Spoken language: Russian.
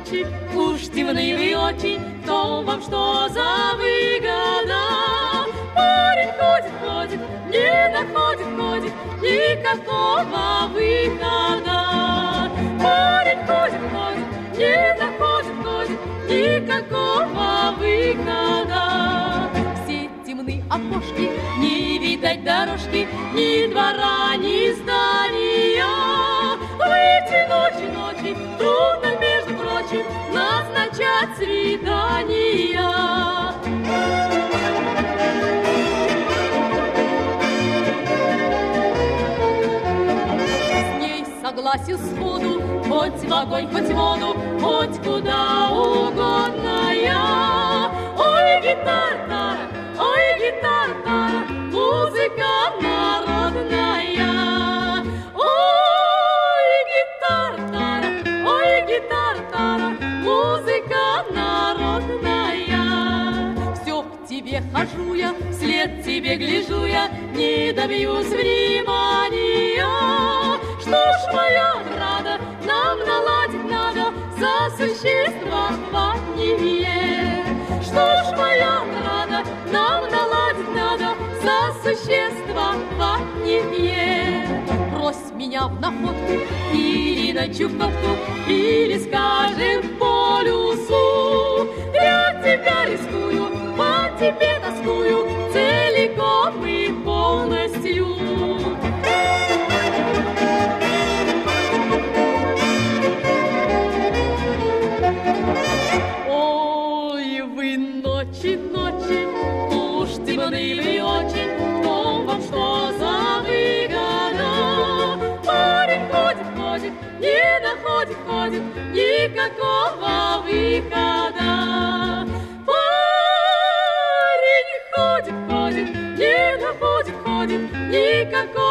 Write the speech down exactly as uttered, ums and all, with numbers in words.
ночи, уж темны вы очень, в том вам что за выгода? Парень ходит, ходит, не находит, ходит никакого выхода. Парень ходит, ходит, не находит, ходит никакого выхода. Все темны окошки, не видать дорожки, ни двора, ни здания. В эти ночи, ночи трудно, между прочим, назначать свидания. С ней согласен сходу, хоть в огонь, хоть в воду, хоть куда угодно я. Ой, гитара, ой, гитара, музыка народная. Ой, гитара, ой, гитара, музыка народная. Все к тебе хожу я, вслед тебе гляжу я, не добьюсь внимания. Что ж, моя рада, нам наладить надо сосуществование. Что ж, моя рада, нам наладить надо сосуществование. Брось меня в находку или на чуковку, или, скажем, по полюсу. Я тебя рискую, по тебе тоскую, целиком и полностью. Ой, вы ночи, ночи, уж темны вы очень, в том вам что за выгода? Парень ходит, ходит, не находит, ходит никакого выхода. Парень ходит, ходит, не находит, ходит никакого